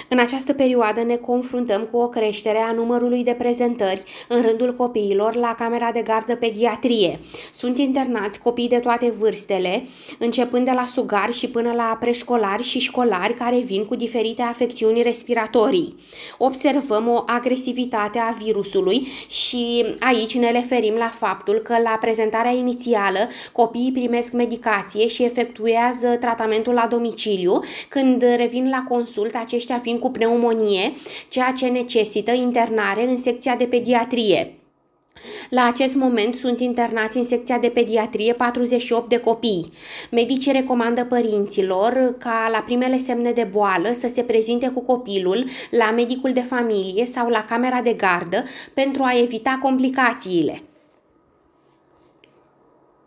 În această perioadă ne confruntăm cu o creștere a numărului de prezentări în rândul copiilor la camera de gardă pediatrie. Sunt internați copii de toate vârstele, începând de la sugari și până la preșcolari și școlari care vin cu diferite afecțiuni respiratorii. Observăm o agresivitate a virusului și aici ne referim la faptul că la prezentarea inițială copiii primesc medicație și efectuează tratamentul la domiciliu, când revin la consult aceștia fiind cu pneumonie, ceea ce necesită internare în secția de pediatrie. La acest moment sunt internați în secția de pediatrie 48 de copii. Medicii recomandă părinților ca la primele semne de boală să se prezinte cu copilul la medicul de familie sau la camera de gardă pentru a evita complicațiile.